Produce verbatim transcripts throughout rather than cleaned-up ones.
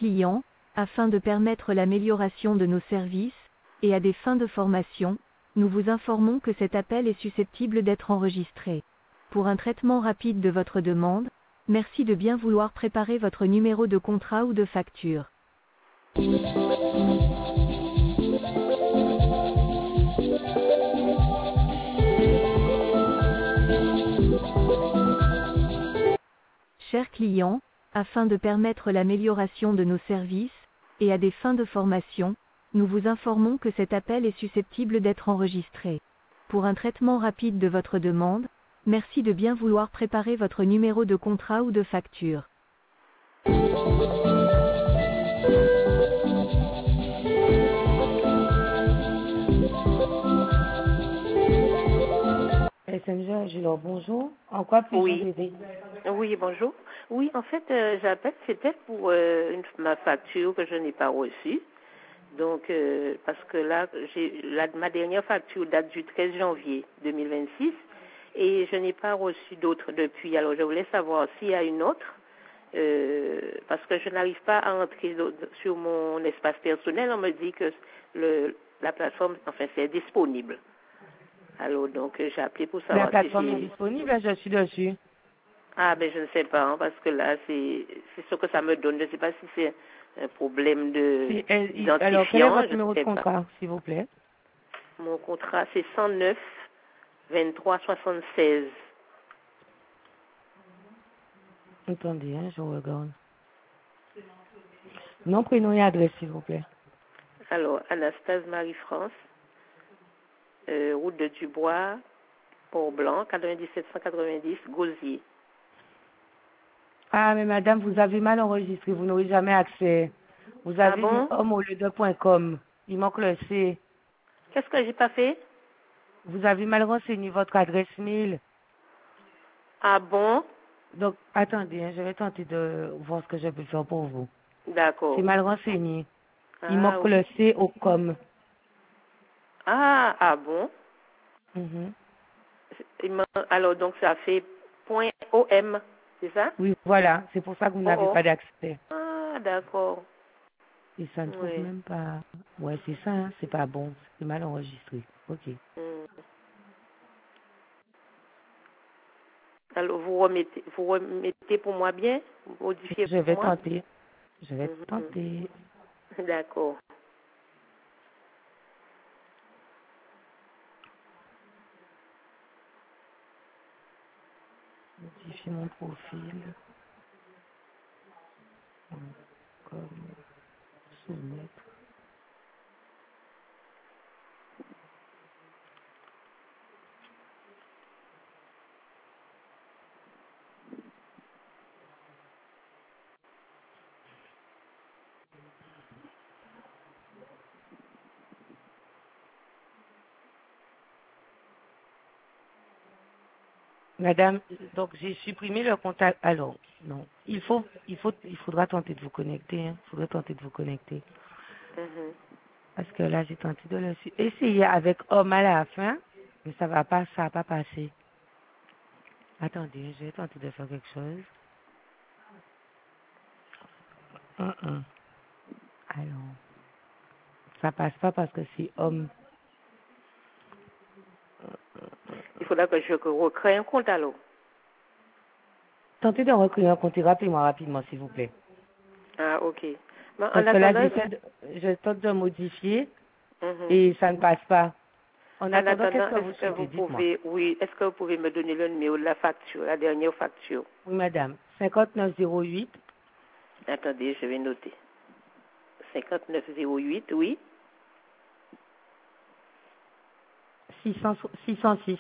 client, afin de permettre l'amélioration de nos services, et à des fins de formation, nous vous informons que cet appel est susceptible d'être enregistré. Pour un traitement rapide de votre demande, merci de bien vouloir préparer votre numéro de contrat ou de facture. Chers clients, afin de permettre l'amélioration de nos services, et à des fins de formation, nous vous informons que cet appel est susceptible d'être enregistré. Pour un traitement rapide de votre demande, merci de bien vouloir préparer votre numéro de contrat ou de facture. S M G, Angelo, bonjour. En quoi puis-je Oui. vous aider? Oui, bonjour. Oui, en fait, euh, j'appelle, c'était pour euh, une, ma facture que je n'ai pas reçue. Donc, euh, parce que là, j'ai, la, ma dernière facture date du treize janvier deux mille vingt-six et je n'ai pas reçu d'autres depuis. Alors, je voulais savoir s'il y a une autre, euh, parce que je n'arrive pas à entrer sur mon espace personnel. On me dit que le, la plateforme, enfin, c'est disponible. Alors, donc, euh, j'ai appelé pour savoir La plateforme si est j'ai... disponible, je suis dessus. Ah, ben je ne sais pas, hein, parce que là, c'est c'est ce que ça me donne. Je ne sais pas si c'est un problème de Si, elle- il- alors, quel est d'identifiant, votre je ne numéro de sais pas. contrat, s'il vous plaît? Mon contrat, c'est cent neuf vingt-trois soixante-seize. Attendez, hein, je regarde. Nom, prénom et adresse, s'il vous plaît. Alors, Anastase Marie-France, euh, route de Dubois, Port-Blanc, quatre-vingt-dix-sept cent quatre-vingt-dix, Gauzier. Ah, mais madame, vous avez mal enregistré, vous n'aurez jamais accès. Vous Ah avez mis bon? homme au lieu de point .com. Il manque le C. Qu'est-ce que j'ai pas fait? Vous avez mal renseigné votre adresse mail. Ah bon? Donc, attendez, hein, je vais tenter de voir ce que je peux faire pour vous. C'est D'accord. mal renseigné. Il Ah manque oui. le C au com. Ah, ah bon? Mhm. Il m'a- Alors, donc, ça fait point .om, c'est ça? Oui, voilà, c'est pour ça que vous Oh, n'avez oh. pas d'accès. Ah, d'accord. Et ça ne trouve Oui. même pas. Ouais, c'est ça, hein, c'est pas bon. C'est mal enregistré. Ok. Hmm. Alors, vous remettez, vous remettez pour moi bien? Vous modifiez Je pour vais moi? tenter. Je vais Mhm. tenter. D'accord. Modifier mon profil. Comme soumettre. Madame, donc j'ai supprimé le contact. Alors, non. Il faut, il faut, il faudra tenter de vous connecter. Hein. Il faudra tenter de vous connecter. Mhm. Parce que là, j'ai tenté de le su- essayer avec homme à la fin, mais ça va pas, ça va pas passer. Attendez, je vais tenter de faire quelque chose. Hum, hum. Alors, ça passe pas parce que c'est homme. Il faudra que je recrée un compte alors. Tentez de recréer un compte et rappelez-moi rapidement, s'il vous plaît. Ah, ok. Mais en Parce que là, attendant, j'essaie de, je tente de modifier mhm. et ça ne passe pas. En En attendant, qu'est-ce attendant, que vous est-ce que souhaitez? vous Dites-moi. pouvez, oui, est-ce que vous pouvez me donner le numéro de la facture, la dernière facture? Oui, madame. cinquante-neuf zéro huit, Attendez, je vais noter. cinquante-neuf zéro huit, oui. six cents, six cent six.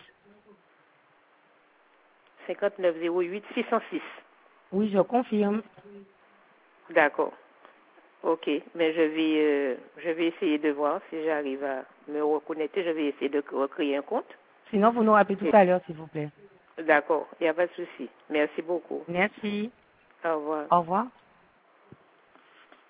cinquante-neuf zéro huit, six cent six. Oui, je confirme. D'accord. Ok, mais je vais, euh, je vais essayer de voir si j'arrive à me reconnecter. Je vais essayer de recréer un compte. Sinon, vous nous rappelez tout Et- à l'heure, s'il vous plaît. D'accord, il n'y a pas de souci. Merci beaucoup. Merci. Au revoir. Au revoir.